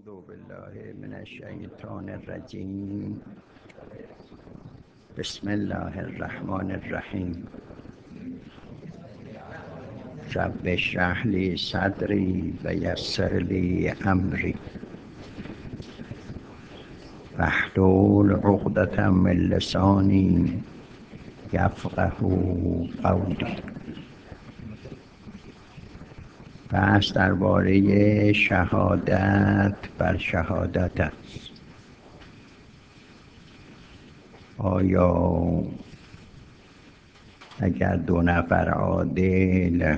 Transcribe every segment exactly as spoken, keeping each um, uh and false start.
اعوذ بالله من الشیطان الرجیم. بسم الله الرحمن الرحیم. رب اشرح لی صدری و یسر لی امری واحلل عقدة من لسانی یفقهوا قولی. بحث درباره شهادت بر شهادت است. آیا اگر دو نفر عادل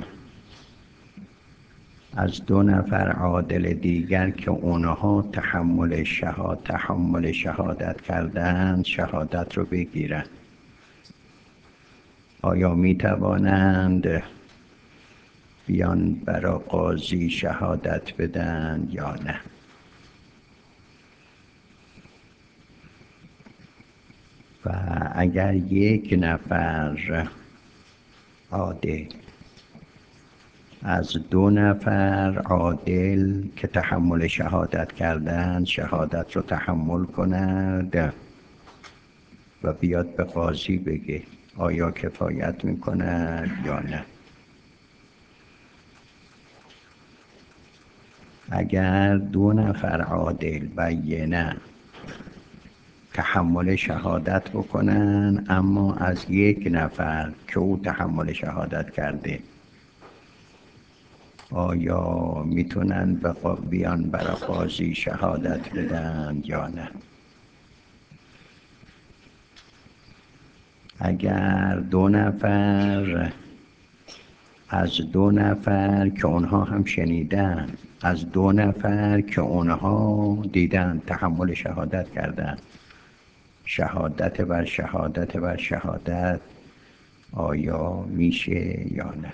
از دو نفر عادل دیگر که اونها تحمل شهادت تحمل شهادت کردند شهادت رو بگیرند، آیا می توانند بیان برای قاضی شهادت بدن یا نه؟ و اگر یک نفر عادل از دو نفر عادل که تحمل شهادت کردند شهادت رو تحمل کند و بیاد به قاضی بگه آیا کفایت میکند یا نه؟ اگر دو نفر عادل بینه تحمل شهادت بکنن اما از یک نفر که او تحمل شهادت کرده، آیا میتونن بیان برای قاضی شهادت بدن یا نه؟ اگر دو نفر از دو نفر که اونها هم شنیدن از دو نفر که اونها دیدن تحمل شهادت کردن شهادت بر شهادت بر شهادت آیا میشه یا نه؟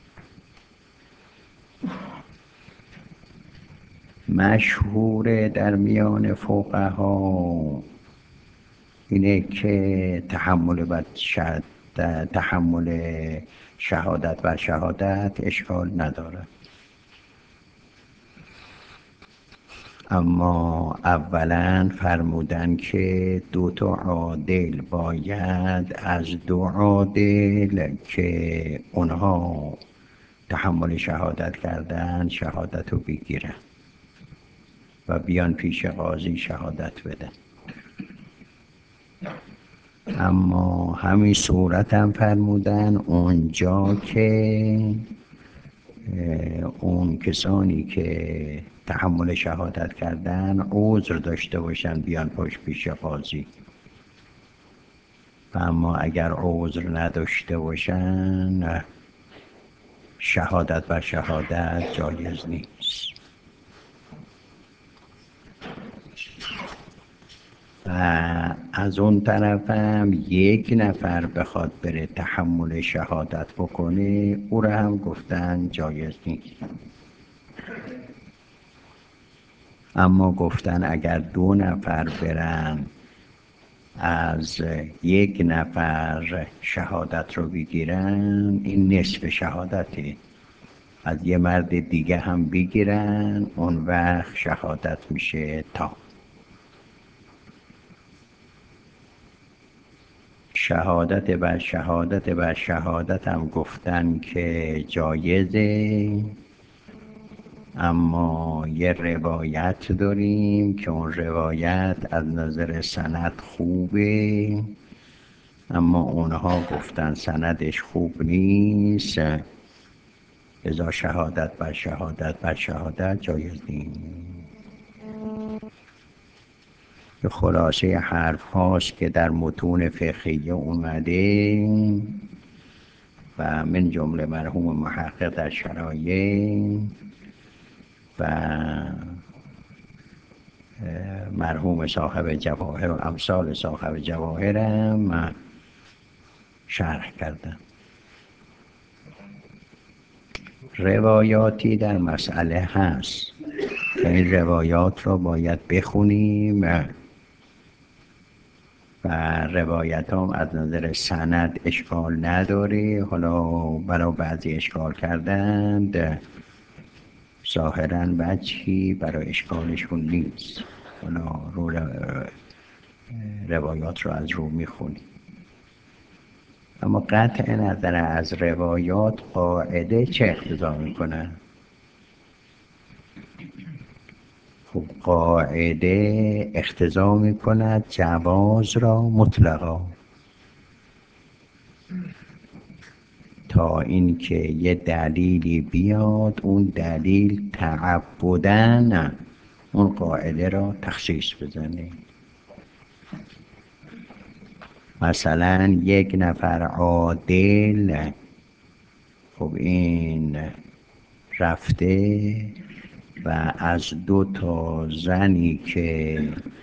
مشهور در میان فقها اینه که تحمل بر شهادت تحمل شهادت بر شهادت اشکال نداره، اما اولا فرمودن که دو تا عادل باید از دو عادل که اونها تحمل شهادت کردن شهادت رو بگیرن و بیان پیش قاضی شهادت بدن. اما همین صورت هم فرمودن اونجا که اون کسانی که تحمل شهادت کردن عذر داشته باشن بیان پشت پیش قاضی، و اما اگر عذر نداشته باشن شهادت بر شهادت جایز نیست. و از اون طرف هم یک نفر بخواد بره تحمل شهادت بکنه او را هم گفتن جایز نیست، اما گفتن اگر دو نفر برن از یک نفر شهادت رو بگیرن این نصف شهادته، از یه مرد دیگه هم بگیرن اون وقت شهادت میشه تا. شهادت بر شهادت بر شهادت هم گفتن که جایزه، اما یه روایت داریم که اون روایت از نظر سند خوبه، اما اونها گفتن سندش خوب نیست، لذا شهادت بر شهادت بر شهادت جایز نیست. به خلاصه حرف هاست که در متون فقهی اومده و من جمله مرحوم محقق در شرایع و مرحوم صاحب جواهر و امثال صاحب جواهر هم شرح کردن. روایاتی در مسئله هست که این روایات رو باید بخونیم و روایت هم از نظر سند اشکال نداره، حالا برای بعضی اشکال کردند ظاهراً وجهی برای اشکالشون نیست. حالا رو روایات رو از رو میخونیم، اما قطع نظر از روایات قاعده چه اقتضا میکنه؟ خب قاعده اقتضا میکند جواز را مطلقا، تا اینکه یه دلیلی بیاد اون دلیل تعبداً اون قاعده را تخصیص بزنه. مثلا یک نفر عادل، خب این رفته و از دو تا زنی که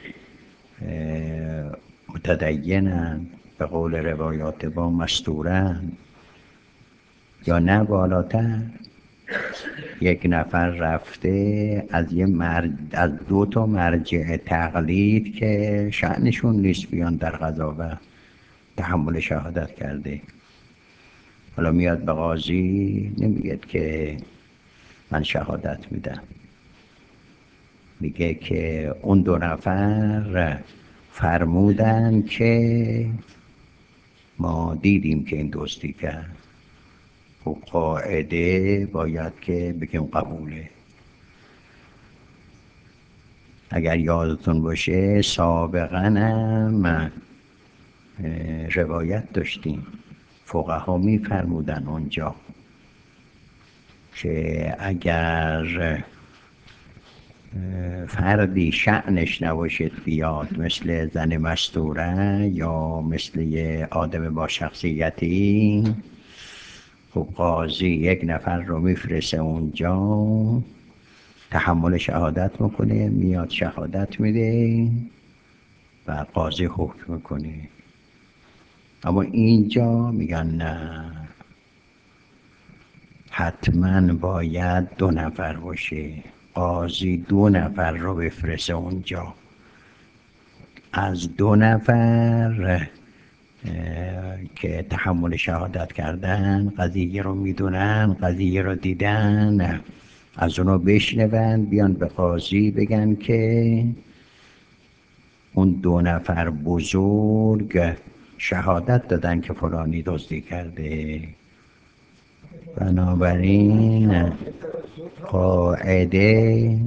متدینن، به قول روایات با مستورن یا نه بالاتر، یک نفر رفته از یه مرج... از دو تا مرجع تقلید که شأنشون نیست بیان در قضاوت تحمل شهادت کرده. حالا میاد به قاضی نمیگه که من شهادت میدم، میگه که اون دو نفر فرمودن که ما دیدیم که این دوستی کرد. خب قاعده باید که بگیم قبوله. اگر یادتون باشه سابقا هم روایت داشتیم، فقها میفرمودن اونجا که اگر فردی شأنش نباشد بیاد، مثل زن مستوره یا مثل یه آدم با شخصیتی، خب قاضی یک نفر رو میفرسته اونجا، تحمل شهادت میکنه، میاد شهادت میده و قاضی حکم میکنه. اما اینجا میگن نه، حتما باید دو نفر باشه، قاضی دو نفر رو بفرسته اونجا، از دو نفر که تحمل شهادت کردن، قضیه رو میدونن، قضیه رو دیدن، از اونو بشنون، بیان به قاضی بگن که اون دو نفر بزرگ شهادت دادن که فلانی دزدی کرده. بنابراین قاعده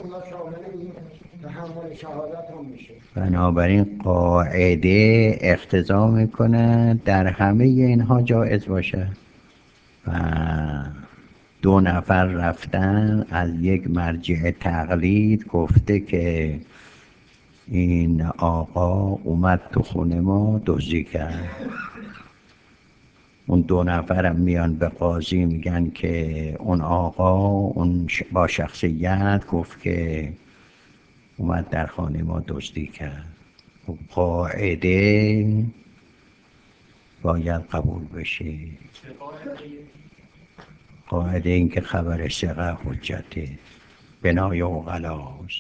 بنابراین قاعده اقتضا میکنه در همه اینها جایز باشه. و دو نفر رفتن از یک مرجع تقلید، گفته که این آقا اومد تو خونه ما دزدی کرد. اون دو نفرم میان به قاضی میگن که اون آقا اون با شخصیت گفت که اومد در خانه ما دزدی کرد. قاعده باید قبول بشه. قاعده این که خبر ثقه حجته، بنای عقلاست.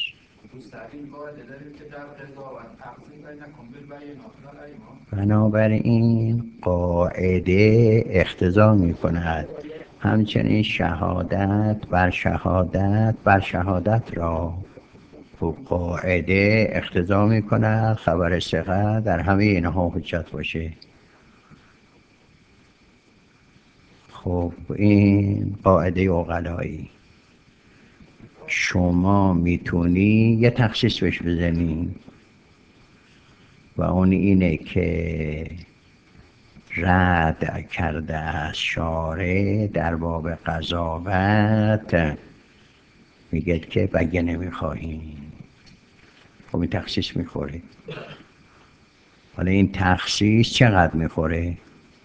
بنابراین قاعده اقتضا می کند همچنین شهادت بر شهادت بر شهادت را. خب قاعده اقتضا می کند خبر ثقه در همه اینها حجت باشه. خب این قاعده عقلایی. شما میتونی یه تخصیص بهش بزنی و اون اینه که رد کرده از شارع در باب قضاوت، میگه که بگه نمیخواهیم. خب این تخصیص میخوره. حالا این تخصیص چقدر میخوره؟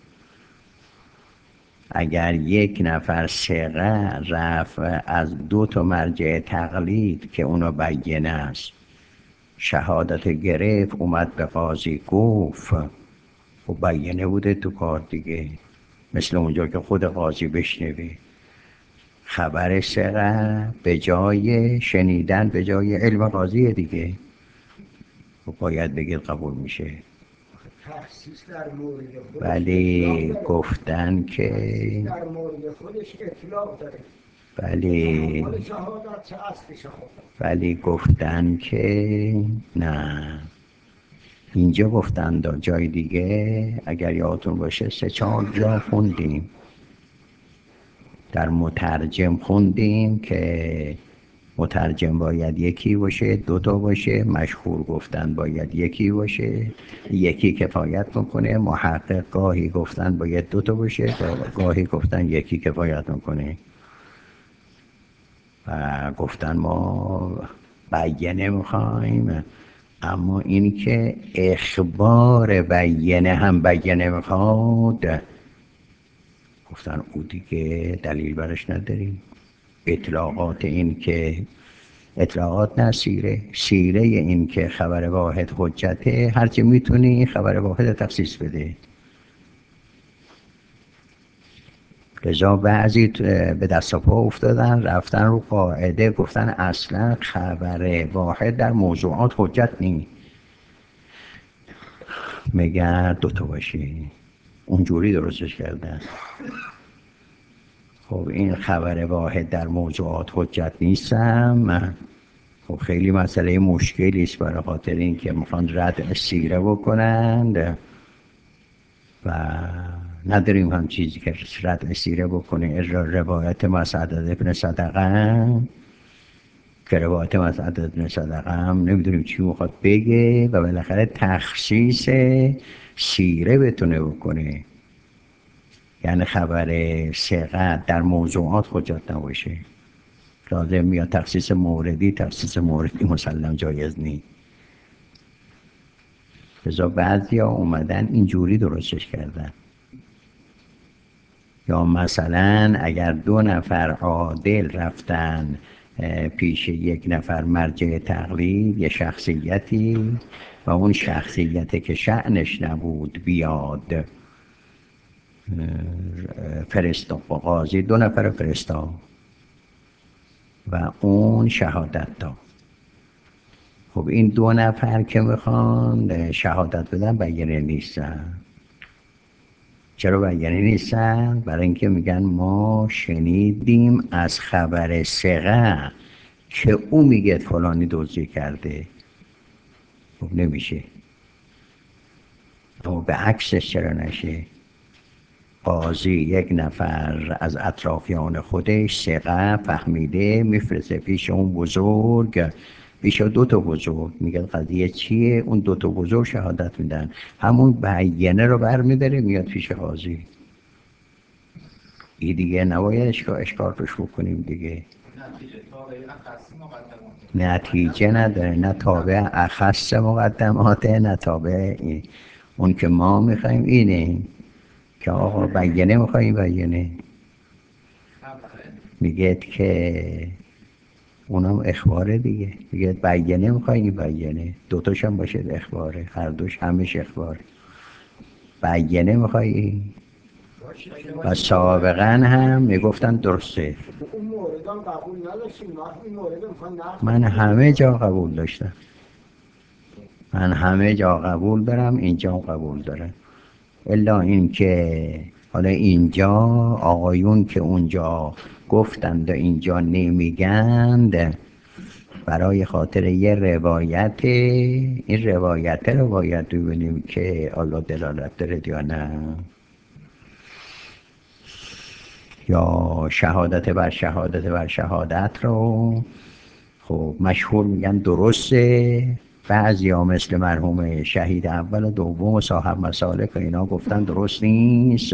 اگر یک نفر ثقه رفع از دو تا مرجع تقلید که اونو بیانه است شهادت گرفت، اومد به قاضی گفت، خب بیانه بوده تو کار دیگه، مثل اونجا که خود قاضی بشنوه. خبر ثقه به جای شنیدن به جای علم قاضی دیگه، خب باید بگید قبول میشه. تخصیص در مورد خودش ولی گفتن که در مورد خودش اطلاق داره. ولی مال شهادت چه اصل شهادت؟ ولی گفتن که نه، اینجا گفتن دا جای دیگه اگر یادتون باشه سه چهار جا خوندیم، در مترجم خوندیم که مترجم باید یکی باشه، دو تا باشه، مشهور گفتن باید یکی باشه، یکی کفایت میکنه، محقق گاهی گفتن باید دو تا باشه، گاهی گفتن یکی کفایت میکنه. و گفتن ما بیانه میخوایم، اما این که اخبار بیانه هم بیانه میخواد، گفتن او دیگه دلیل برش نداریم. اطلاقات این که اطلاقات نه سیره سیره این که خبر واحد حجته، هرچی میتونی خبر واحد تخصیص بده. لذا بعضی به دست و پا افتادن، رفتن رو قاعده، گفتن اصلا خبر واحد در موضوعات حجت نی، مگر دوتا باشی. اونجوری درستش کردن. خب این خبر واحد در موضوعات حجت نیستم، خب خیلی مسئله مشکلی است، برای خاطر این که میخوان رد سیره بکنند و نداریم هم چیزی که رد سیره بکنه. روایت مسعد ابن صدقه که روایت مسعد ابن صدقه هم نمیدونیم چی میخواد بگه و بالاخره تخصیص سیره بتونه بکنه، یعنی خبر ثقه در موضوعات حجت نباشه. لازم میاد تخصیص موردی، تخصیص موردی مسلم جایز نیست. لذا بعضی ها اومدن اینجوری درستش کردن. یا مثلا اگر دو نفر عادل رفتن پیش یک نفر مرجع تقلید، یه شخصیتی، و اون شخصیتی که شأنش نبود بیاد فرستا قاضی، دو نفر فرستا و اون شهادت داد. خب این دو نفر که میخوان شهادت بدن بیانه نیستن. چرا بیانه نیستن؟ برای اینکه میگن ما شنیدیم از خبر ثقه که او میگه فلانی دزدی کرده. خب نمیشه. اما به عکسش چرا نشه؟ قاضی یک نفر از اطرافیان خودش ثقه فهمیده، میفرسته پیش اون بزرگ، پیش دو تا بزرگ، میگه قضیه چیه؟ اون دو تا بزرگ شهادت میدن، همون بیانه رو برمیداره میاد پیش قاضی. این دیگه نباید اشکار اشکار روش بکنیم دیگه. نتیجه نداره، نه تابع اخص مقدماته، نه تابع این. اون که ما میخوایم اینه که آقا بیانه میخوایم، بیانه میگه که اونم اخباره دیگه، میگه بیانه میخوایم، بیانه دوتاش هم باشه اخباره، هر دوش همش اخباره. بیانه میخوایی و سابقا هم میگفتن درسته. اون موردان قبول نداشتیم، این مورد میخوان نقل. من همه جا قبول داشتم، من همه جا قبول دارم، اینجا قبول دارم، الا این که حالا اینجا آقایون که اونجا گفتند و اینجا نمیگند، برای خاطر یه روایت، این روایت رو باید ببینیم که الله دلالت داره یا نه. یا شهادت بر شهادت بر شهادت رو خب مشهور میگن درسته، بعضی ها مثل مرحوم شهید اول و دوم و صاحب مسالک و اینا گفتن درست نیست.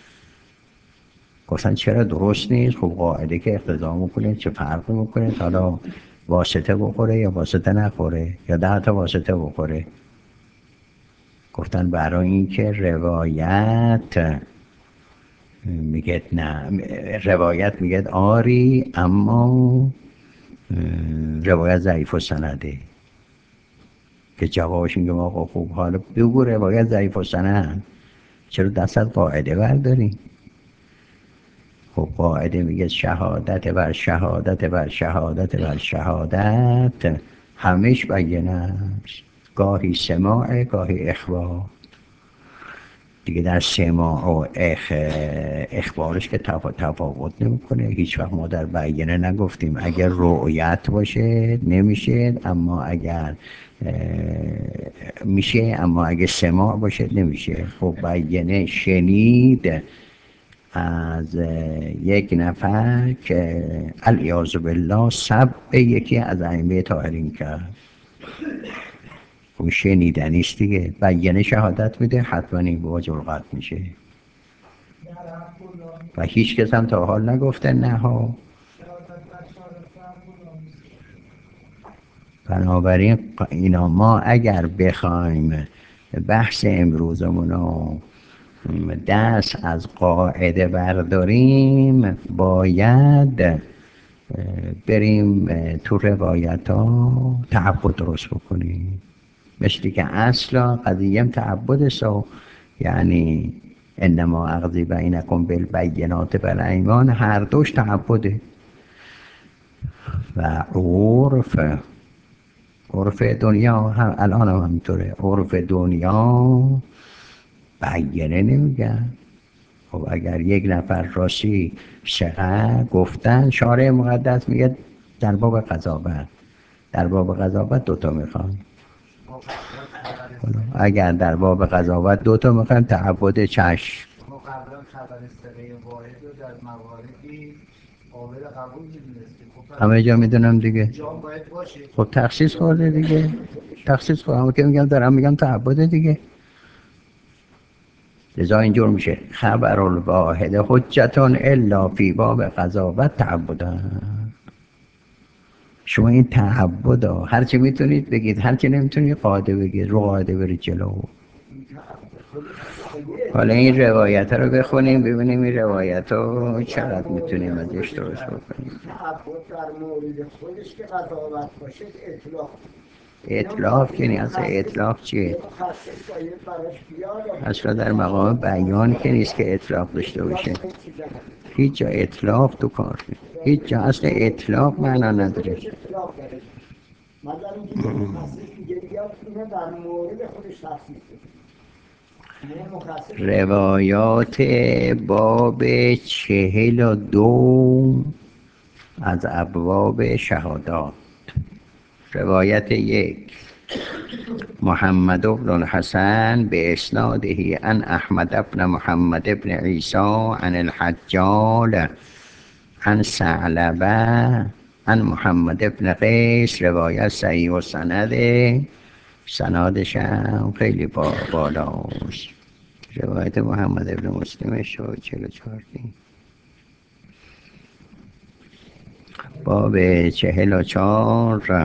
گفتن چرا درست نیست؟ خب قاعده که اقتضا میکنه، چه فرق میکنه حالا واسطه بخوره یا واسطه نخوره یا ده تا واسطه بخوره؟ گفتن برای این که روایت میگه نه، روایت میگه آری، اما روایت ضعیف و سنده. که جوابش میگه آقا خوب حالا بگو روایت ضعیف و سند، چرا دست از قاعده برداری؟ خب قاعده میگه شهادت بر شهادت بر شهادت بر شهادت همیش بیانه است، گاهی سماع گاهی اخبار. دیگه در سماع و اخ... اخبارش که تفا... تفاوت نمیکنه. هیچ وقت ما در بیانه نگفتیم اگر رؤیت باشه نمیشه، اما اگر میشه، اما اگر سماع باشه نمیشه. خب بیانه شنید از یک نفر که علیاذ بالله سب یکی از ائمه طاهرین کرد، خب شنیدنیست دیگه. بیانه شهادت میده حتما این واجب القطع میشه و هیچ کس هم تا حال نگفته نه ها. بنابراین اینا ما اگر بخوایم بحث امروزمون رو دست از قاعده برداریم، باید بریم تو روایت ها تعبد درست بکنیم. مثل که اصلا قضیه تعبد سو، یعنی انما اقضی بینکم بالبینات بالایمان، هر دوش تعبده. و عرف عرف دنیا هم الان هم همینطوره. عرف دنیا بیانه نمیگن. خب اگر یک نفر راستی شقه گفتن، شارع مقدس میگه در باب قضاوت، در باب قضاوت دوتا میخوان. اگر در باب قضاوت دوتا میخوان تعبد چشم. ما قبلا خبر سره واحد رو در مواردی قابل قبول میدونستیم. همه جا میدونم دیگه. جام باید باشه. خب تخصیص خورده دیگه. تخصیص خورده. همه که میگم دارم میگم تعبد دیگه. لذا اینجور میشه خبر الواحد حجتون الا فی باب قضاوت تعبدن. شما این تعبد ها هرچی میتونید بگید، هرچی نمیتونید قاعده بگید، رو قاعده برید جلو. حالا این روایت ها رو بخونیم ببینیم این روایت ها چقدر میتونیم ازش درست بکنیم. تعبد در مورد خودش که قضاوت باشه اطلاق. اطلاق که نیست. اطلاق چیه؟ اصلا در مقام بیان که نیست که اطلاق داشته باشه. هیچ جا اطلاق تو کار نیست. هیچ جا اصلا اطلاق معنا نداره. مثلا اینکه مخصص دیگه بیاد اینه در مورد خودش تخصیص بده. روایات باب چهل و دو از ابواب شهادات. روایت یک: محمد بن الحسن باسناده عن احمد بن محمد بن عیسی عن الحجال عن ثعلبه عن محمد بن قیس. روایت صحیح و سنده، سنادش هم خیلی بالاست. روایت محمد بن مسلم شو چهل و چهار. باب چهل و چهار.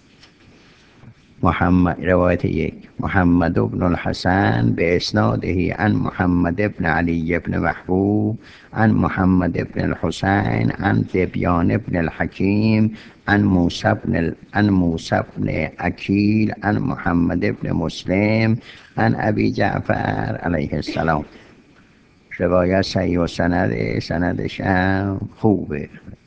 محمد روایت یک: محمد بن الحسن باسناده عن محمد بن علی بن محبوب عن محمد بن الحسین عن ذبیان بن الحکیم عن موسی بن عن موسی بن عقیل عن محمد بن مسلم عن ابی جعفر علیه السلام. روایت صحیح و سند، سندش هم خوبه.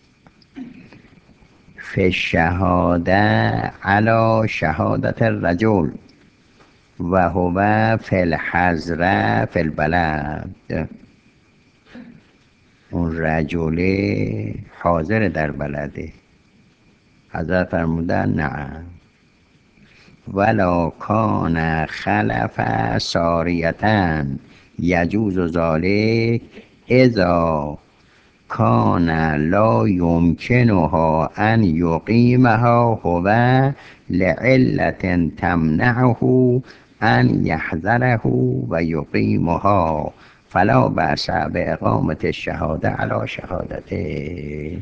فی الشهاده علی شهادت الرجل و هو فی الحضره فی البلد. اون رجل حاضر در بلده. حضرت فرمودن نعم. ولا کان خلف ساریتن یجوز ذلک اذا کان لا یمکنها ان یقیمها هو لعلة تمنعه ان یحضره و یقیمها فلا بأس باقامة الشهاده علی شهادته.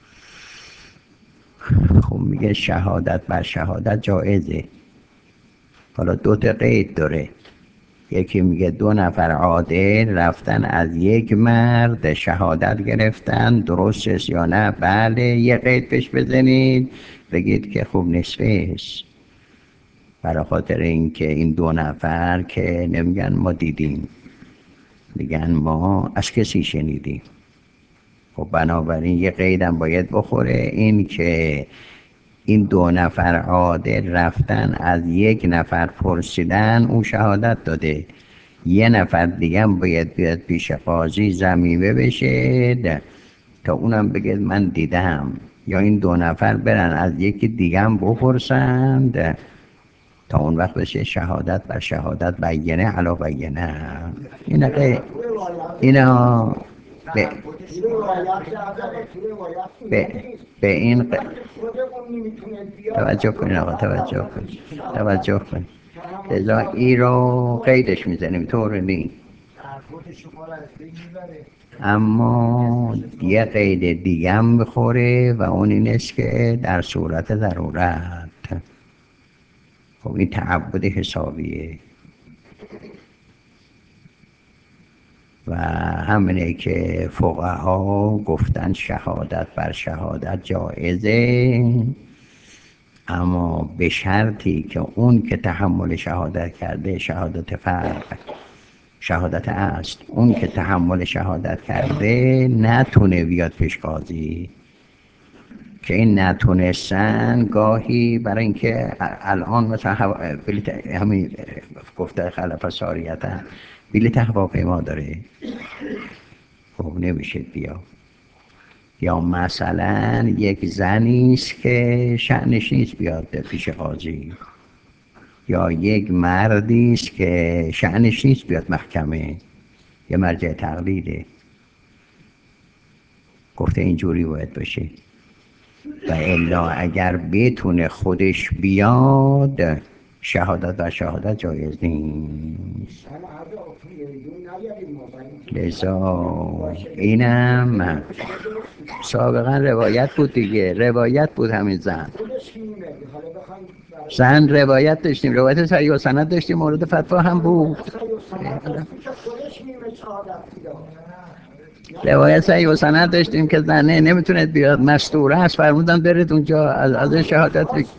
خب میگه شهادت بر شهادت جایزه. حالا دو تا قید داره. یکی میگه دو نفر عادل رفتن از یک مرد شهادت گرفتن، درستش یا نه؟ بله. یه قید پیش بزنید بگید که خوب نصفش، برای خاطر اینکه این دو نفر که نمیگن ما دیدیم، میگن ما از کسی شنیدیم. خب بنابراین یه قیدم باید بخوره، این که این دو نفر عادل رفتن از یک نفر پرسیدن، اون شهادت داده. یه نفر دیگه هم باید بیاد پیش قاضی ضمیمه بشه تا اونم بگه من دیدم، یا این دو نفر برن از یکی دیگه هم بپرسند تا اون وقت بشه شهادت بر شهادت، بینه علا بینه. اینا غیر اینا به به, به این ق... توجه کنین آقا، توجه کنین توجه کنین لذا ای رو قیدش میزنیم طور نی. اما یه قید دیگه هم بخوره و اون این است که در صورت ضرورت. خب این تعبد حسابیه و همینه که فقها گفتن شهادت بر شهادت جایزه، اما به شرطی که اون که تحمل شهادت کرده، شهادت فرق شهادت است، اون که تحمل شهادت کرده نتونه بیاد پیش قاضی. که این نتونستن گاهی برای اینکه الان مثلا همین گفته خلف ساریتا بلیط هواپیما داره، خب نمیشه بیا. یا مثلا یک زنی است که شأنش نیست بیاد پیش قاضی، یا یک مردی است که شأنش نیست بیاد محکمه، یه مرجع تقلیده، گفته اینجوری باید باشه. و الا اگر بتونه خودش بیاد شهادت و شهادت جایز نیست. لذا اینم سابقا روایت بود دیگه، روایت بود همین زن زن روایت داشتیم، روایت صحیح و سند داشتیم، مورد فتوا هم بود. روایت صحیح و سند داشتیم که زنه نمیتونه بیاد، مستوره است، فرمودن برید اونجا از از شهادت بگید.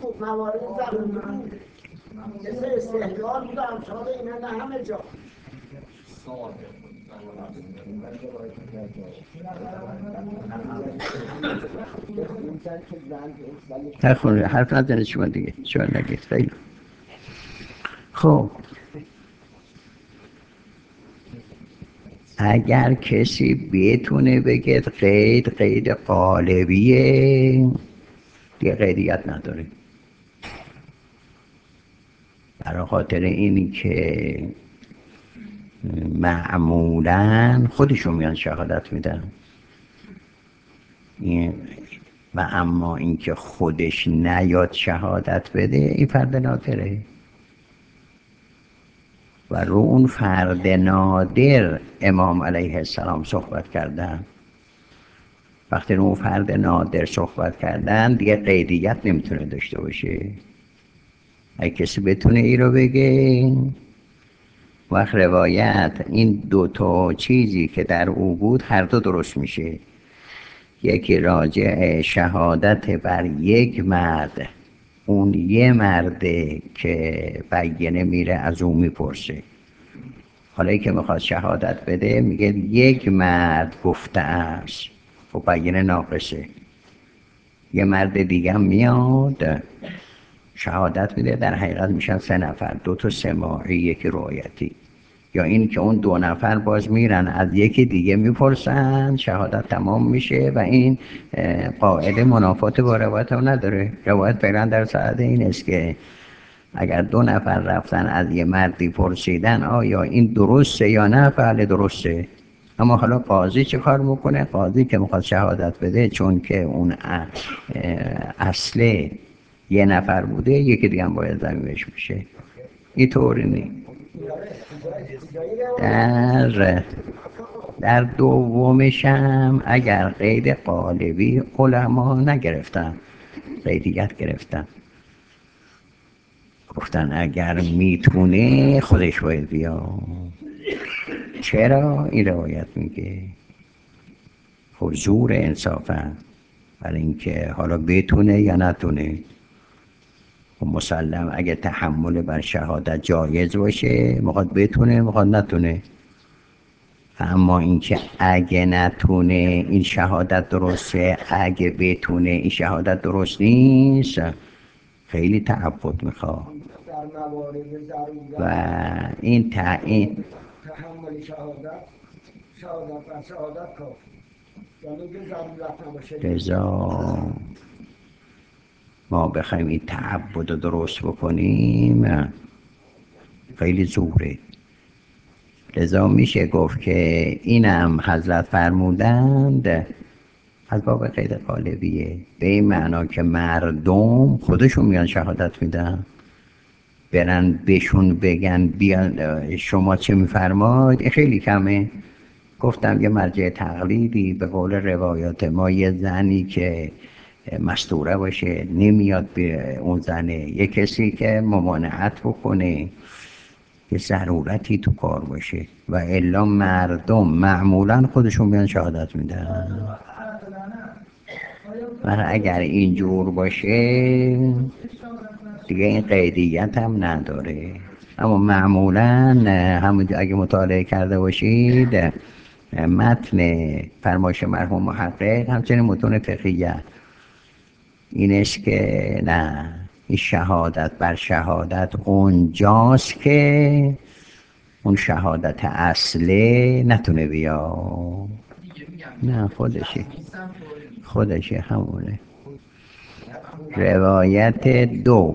نخونه حرف نزنید شما دیگه، شما نگید. خیلی خب اگر کسی بتونه بگه قید قید قالبیه دیگه قیدیت نداره، برای خاطر اینی که معمولاً خودشون میان شهادت میدن این، و اما اینکه خودش نیاد شهادت بده این فرد نادره. و رو اون فرد نادر امام علیه السلام صحبت کردن. وقتی رو اون فرد نادر صحبت کردن دیگه قیدیت نمیتونه داشته باشه. اگه کسی بتونه ای رو بگه وقت روایت این دو تا چیزی که در او بود هر دو درست میشه. یکی راجع شهادت بر یک مرد، اون یه مرده که بینه میره از اون میپرسه، حالا که میخواد شهادت بده میگه یک مرد گفته است، خب بینه ناقصه. یه مرد دیگه میاد شهادت میده، در حقیقت میشن سه نفر، دو تا سماعی یکی رؤیتی. یا این که اون دو نفر باز میرن از یکی دیگه میپرسن، شهادت تمام میشه. و این قاعده منافات با روایت هم نداره. روایت فعلا در ساعت این است که اگر دو نفر رفتن از یه مردی پرسیدن آیا این درسته یا نه، بله درسته. اما حالا قاضی چه کار میکنه؟ قاضی که میخواد شهادت بده، چون که اون اصله یه نفر بوده، یکی دیگه هم باید ضمیمش میشه. این طوری نیست. در در دومش هم اگر قید قالبی علما نگرفتن، قیدیت گرفتن، گفتن اگر میتونه خودش باید بیا. چرا؟ این روایت میگه حضور انصافا، برای اینکه حالا بتونه یا نتونه. و مسلم اگه تحمل بر شهادت جایز باشه، میخواد بتونه میخواد نتونه. اما اینکه اگه نتونه این شهادت درسته، اگه بتونه این شهادت درست نیست، خیلی تعبد میخواد. و این تعیین تحمل شهادت شهادت و شهادت کافی، یعنی که ضرورت نباشه. لذا ما بخوایم این تعبد رو درست بکنیم خیلی زوره. لذا میشه گفت که اینم حضرت فرمودند از باب غیر قالبیه، به این معنا که مردم خودشون میان شهادت میدن، برن بهشون بگن بیان شما چه میفرماید، این خیلی کمه. گفتم یه مرجع تقلیدی به قول روایات ما یه زنی که مستوره باشه نمیاد به اون زنه، یه کسی که ممانعت بکنه، یه ضرورتی تو کار باشه، و الا مردم معمولا خودشون بیان شهادت میدن. و اگر اینجور باشه دیگه این قیدیت هم نداره. اما معمولا همون اگه مطالعه کرده باشید متن فرمایش مرحوم محقق همچنین متون فقهیه این است که نه، این شهادت بر شهادت اونجاست که اون شهادت اصله نتونه بیا. نه خودشه خودشه همونه. روایت دو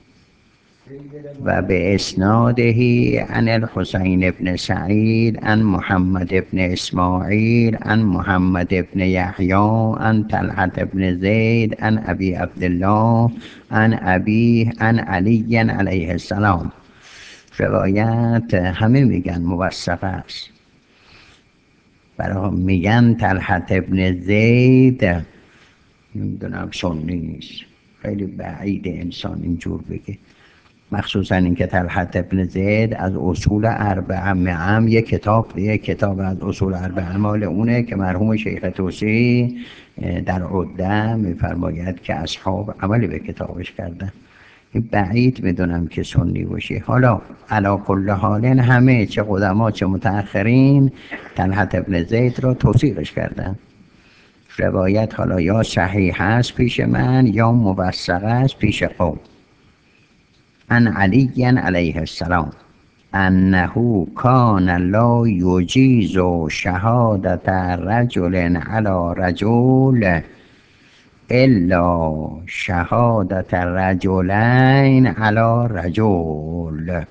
و به اسنادهی عن الحسین بن سعید عن محمد بن اسماعیل عن محمد بن یحیی عن طلحة بن زید عن ابی عبدالله عن ابیه عن علی علیه السلام. روایت همه میگن موثق است، برای میگن طلحة بن زید نمیدونم سنی نیست، خیلی بعید انسان اینجور بگه، مخصوصا اینکه طلحة بن زید از اصول اربعه معم یک کتاب دیگه، کتاب از اصول اربعه مال اونه که مرحوم شیخ طوسی در عده میفرماید که اصحاب عملی به کتابش کردن. این بعید میدونم که سنی باشه. حالا علی کل حال همه چه قدما چه متأخرین طلحة بن زید را توثیقش کردن. روایت حالا یا صحیح است پیش من یا موثق است پیش قوم. عن علی علیه السلام انه کان لا یجیز شهادت رجل علی رجل الا شهادت رجلین علی رجل.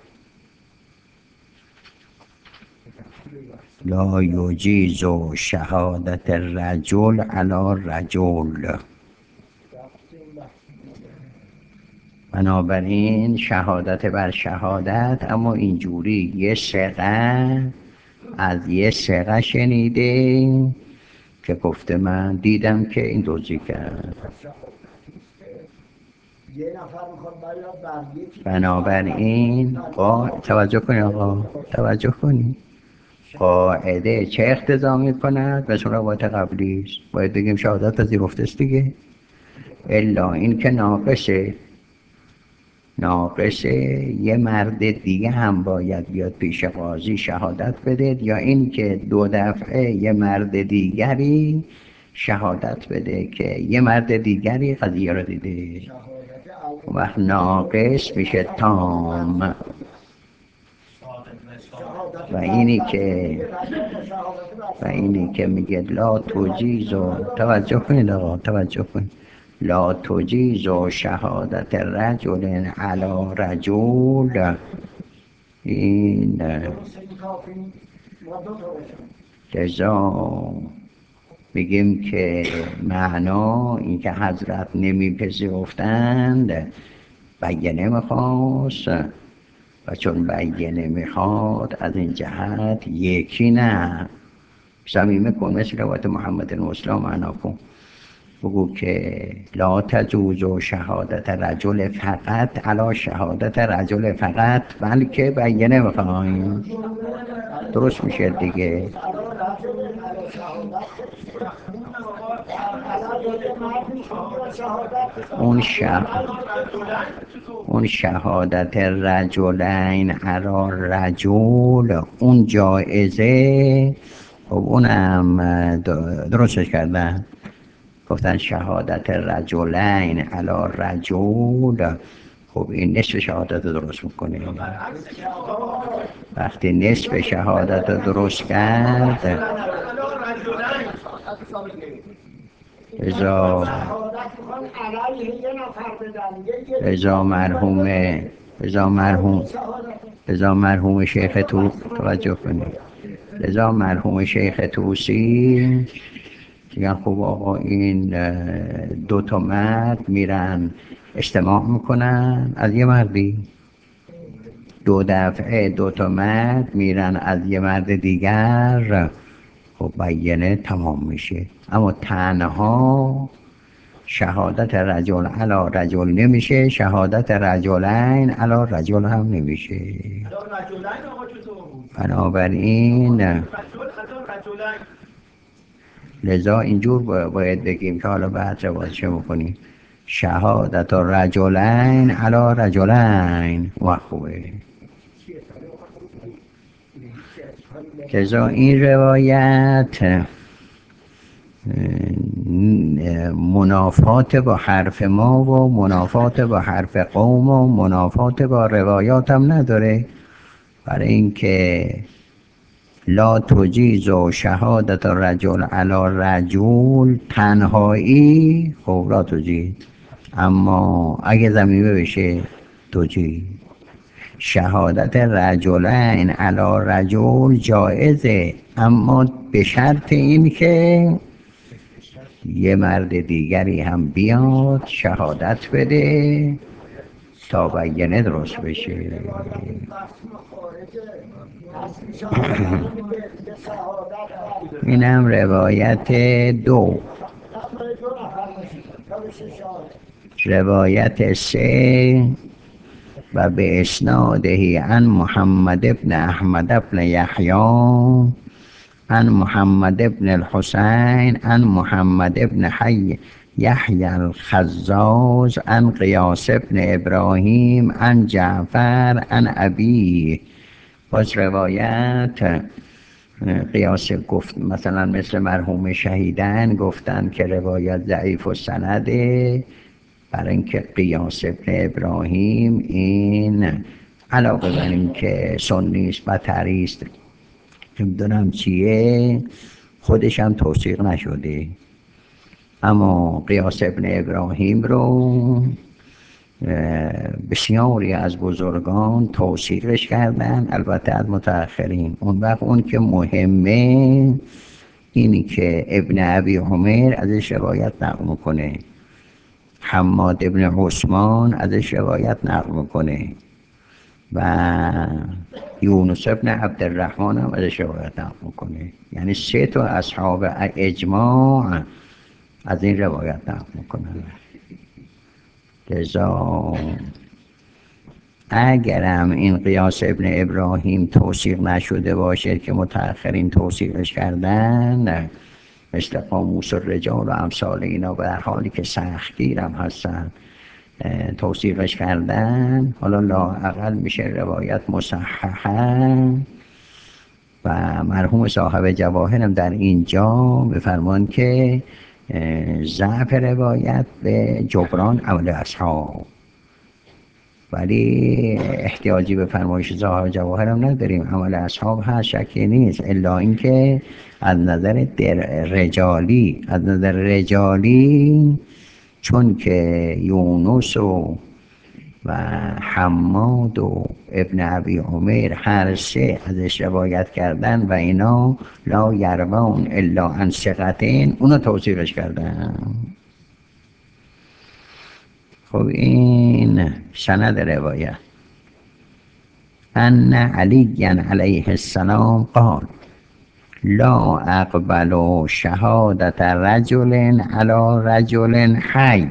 لا یجیز شهادت رجل علی رجل. بنابراین شهادت بر شهادت، اما اینجوری یه ثقه از یه ثقه شنیده که گفته من دیدم که این دوزی کرد. بنابراین قا... توجه کنید آقا، توجه کنید، قاعده چه اقتضا میکند؟ مثل روایت قبلی است، باید بگیم شهادت پذیرفته است دیگه، الا این که ناقصه ناقصه یه مرد دیگه هم باید بیاد پیش قاضی شهادت بده، یا این که دو دفعه یه مرد دیگری شهادت بده که یه مرد دیگری قضیه رو دیده، و ناقص میشه تام. و اینی که و اینی که میگه لا تجیز و توجه کنید آقا، توجه کنید، لا تجیز و شهادت رجل علی رجل، این لذا بگیم که معنا این که حضرت نمیپذیرفتند بیانه میخواست، و چون بیانه میخواد از این جهت یکی نه صمیمه کن، مثل روایت محمد المسلم معنا کن، بگو که لا تجوز شهادت رجل فقط علی شهادت رجل فقط، بلکه بیانه میخوایم. درست میشه دیگه. اون شهادت اون شهادت رجلین علی رجل اون جایزه، خب اونم درستش کردن، گفتن شهادت رجلین علی رجل، خب این نصف شهادت رو درست میکنه. وقتی نصف شهادت رو درست کرد ازا ازا مرحوم ازا مرحوم ازا مرحوم شیخ تو توجه کنید ازا مرحوم شیخ توسی میگن خب آقا این دو تا مرد میرن اجتماع میکنن از یه مردی، دو دفعه دو تا مرد میرن از یه مرد دیگر، خب بیانه تمام میشه. اما تنها شهادت رجل علی رجل نمیشه، شهادت رجلین علی رجل هم نمیشه. بنابراین لذا اینجور باید بگیم که حالا بعد روایت چه میکنیم، شهادت رجلین علی رجلین و خوبه. لذا این روایت منافات با حرف ما و منافات با حرف قوم و منافات با روایات هم نداره، برای اینکه لا تجیز و شهادت رجل علی رجل تنهایی خب لا تجیز، اما اگه ضمیمه بشه تجیز. شهادت رجلین علی رجل جایزه، اما به شرط این که یه مرد دیگری هم بیاد شهادت بده تا بیانه درست بشه. اینم روایت دو. روایت سه و به اسنادهی عن محمد ابن احمد ابن یحیی عن محمد ابن الحسین عن محمد ابن حی یحیی الخزاز عن قیاس ابن ابراهیم عن جعفر عن ابی. باز روایت قیاس گفت مثلا مثل مرحوم شهیدن گفتن که روایت ضعیف و سنده، برای اینکه قیاس ابن ابراهیم این علاوه بر این که سنی است و بطری است نمیدونم چیه، خودش هم توثیق نشده، اما قیاس ابن ابراهیم رو بسیاری از بزرگان توثیقش کردن، البته از متأخرین. اون وقت اون که مهمه اینی که ابن ابی عمر ازش روایت نقل میکنه، حماد ابن عثمان ازش روایت نقل میکنه و یونس ابن عبدالرحمن هم ازش روایت نقل میکنه. یعنی سه تا اصحاب اجماع از این روایت نقل میکنن. لذا اگرم این قیاس ابن ابراهیم توثیق نشده باشه که متأخرین توثیقش کردن، مثل قاموس الرجال و امثال اینا، و در حالی که سختگیر هم هستن توثیقش کردن، حالا لااقل میشه روایت مصححه. و مرحوم صاحب جواهر هم در اینجا بفرمان که ضعف روایت به جبران عمل اصحاب، ولی احتیاجی به فرمایش صاحب جواهر هم نداریم، عمل اصحاب هست شکی نیست، الا اینکه از نظر رجالی از نظر رجالی چون که یونس و و حماد و ابن ابی عمر هر سه ازش روایت کردن و اینا لا یروون الا عن ثقتین، اونا توثیقش کردن. خب این سند روایت. ان علی علیه السلام قال لا اقبل شهادت رجل علی رجل حی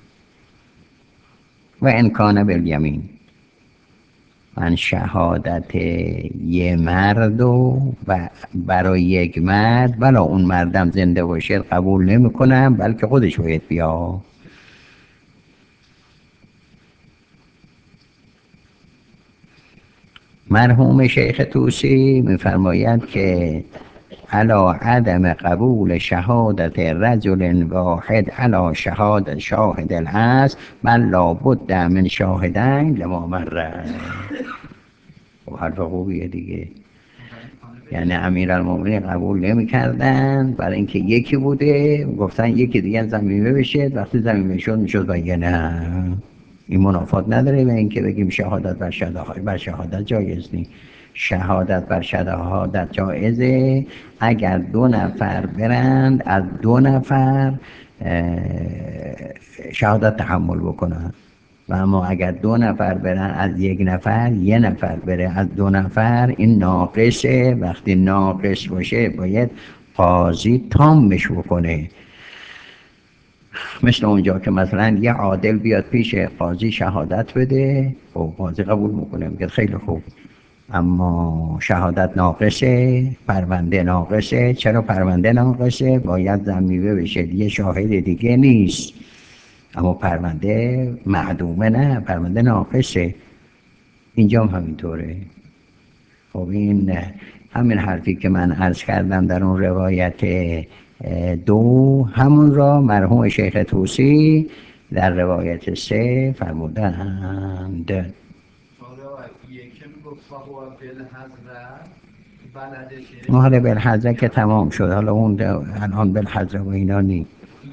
و ان کان بالیمین. من شهادت یه مرد و برای یک مرد بلا اون مردم زنده باشه قبول نمی کنم، بلکه خودش باید بیا. مرحوم شیخ توسی میفرماید که على عدم قبول شهادت رجل واحد على شهادت شاهد العصر بل لابد من شاهدین لما مره. و حرف خوبیه دیگه. یعنی امیرالمومنین قبول نمی کردن برای اینکه یکی بوده، گفتن یکی دیگه ضمیمه بشه، وقتی ضمیمه شد میشد بگه نه این منافات نداره به اینکه بگیم شهادت بر شهادت بر شهادت جایز نیست. شهادت بر شهادت جایزه اگر دو نفر برند از دو نفر شهادت تحمل بکنن، و اما اگر دو نفر برن از یک نفر، یه نفر بره از دو نفر، این ناقصه. وقتی ناقص باشه باید قاضی تامش بکنه. مثل اونجا که مثلا یه عادل بیاد پیش قاضی شهادت بده، خب قاضی قبول میکنه، میگه خیلی خوب، اما شهادت ناقصه، پرونده ناقصه. چرا پرونده ناقصه؟ باید ضمیمه بشه، یه شاهد دیگه نیست، اما پرونده معدومه، نه پرونده ناقصه. اینجا هم همینطوره. خب این همین حرفی که من عرض کردم در اون روایت دو، همون را مرحوم شیخ طوسی در روایت سه فرمودند. حالا بالحضره که تمام شد، حالا اون الان بالحضره و اینا نی.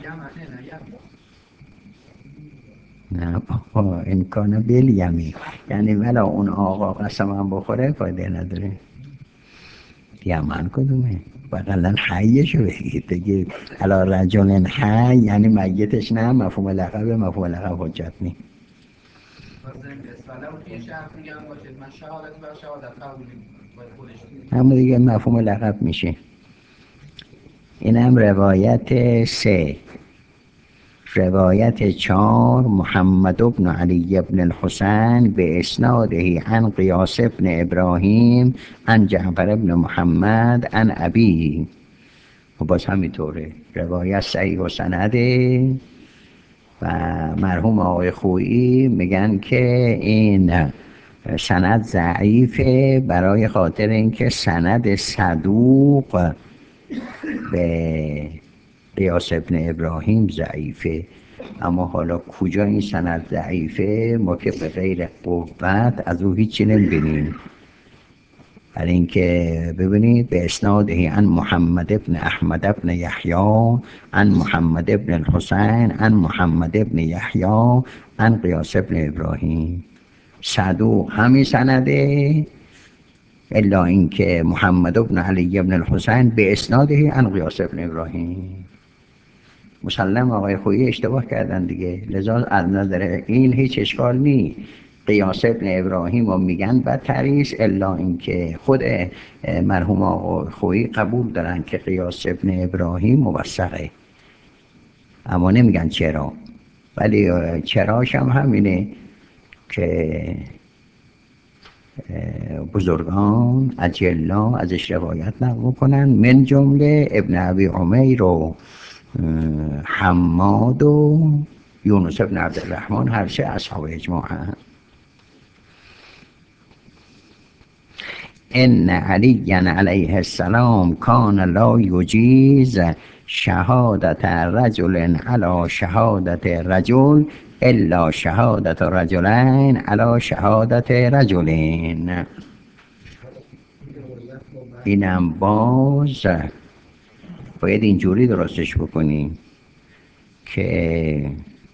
نه بابا امکانه بیلیمی، یعنی ولی اون آقا قسم هم بخوره فایده نداره. یمن کدومه؟ بقیلا حیشو بگید بگید علا رجل حی، یعنی میتش نه، مفهوم لقب مفهوم لقب حجت نی. همون دیگه مفهوم لقب میشه. این هم روایت سه. روایت چهار، محمد بن علی بن الحسین به اسناده عن قیاس بن ابراهیم عن جعفر بن محمد عن ابی. و باز همینطوره، روایت صحیح و سنده. و مرحوم آقای خویی میگن که این سند ضعیفه برای خاطر اینکه سند صدوق به قیاس ابن ابراهیم ضعیفه. اما حالا کجا این سند ضعیفه؟ ما که به غیر قوت از او هیچی نمی‌بینیم. برای اینکه ببینید به اسناده عن محمد ابن احمد ابن یحیی عن محمد ابن الحسین عن محمد ابن یحیی عن قیاس ابن ابراهیم، صدوق همین سنده، الا اینکه محمد ابن علی ابن الحسین به اسناده عن قیاس ابن ابراهیم. مسلم آقای خویی اشتباه کردن دیگه، لذا از نظر این هیچ اشکال نی. قیاس ابن ابراهیم رو میگن بدتریست، الا اینکه خود مرحوم آقای خویی قبول دارن که قیاس ابن ابراهیم موثقه، اما نمیگن چرا. ولی چراش هم همینه که بزرگان اجلا ازش روایت نقل کنن، من جمله ابن ابی عمیر و حماد و یونس ابن عبدالرحمن، هر سه اصحاب اجماع هم. ان علی علیه السلام کان لا یجیز شهادت رجل علی شهادت رجل الا شهادت رجلین علی شهادت رجلین. اینم باز باید اینجوری درستش بکنیم که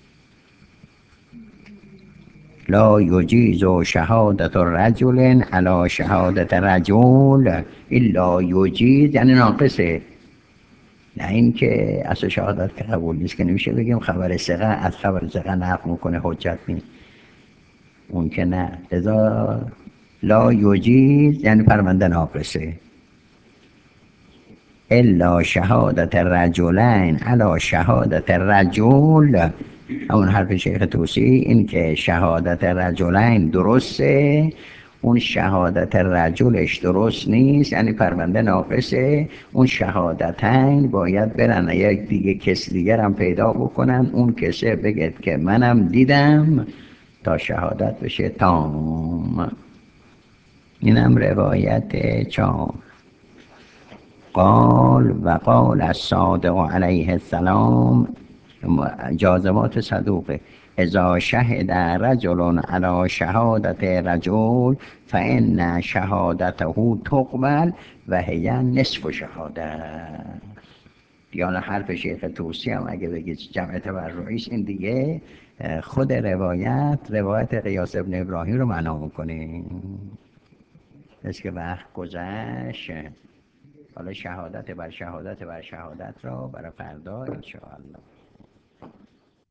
لا یجیز شهادت رجل علی شهادت رجل الا یجیز، یعنی ناقصه، نه این که اصل شهادت که قبول نیست، که نمیشه بگیم خبر ثقه از خبر ثقه نقل میکنه حجت نیست، اون که نه. لذا لا یجیز یعنی پرونده ناقصه. الا شهادت رجلین علی شهادت رجل، همون حرف شیخ طوسی، این که شهادت رجلین درسته، اون شهادت رجلش درست نیست، یعنی پرونده ناقصه. اون شهادتین باید برن یک دیگه کس دیگر هم پیدا بکنن، اون کسه بگید که منم دیدم، تا شهادت بشه تام. اینم روایت چهار. قال و قال الصادق علیه السلام، جازمات صدوقه، اذا شهد رجل على شهادت رجل فان شهادته تقبل و هی نصف شهاده. دیان حرف شیخ توسی هم اگه بگید جمع تبرعیش، این دیگه خود روایت روایت قیاس ابن ابراهیم رو معنا میکنه. بس که وقت گذشت، حالا شهادت بر شهادت بر شهادت را برای فردا انشاءالله.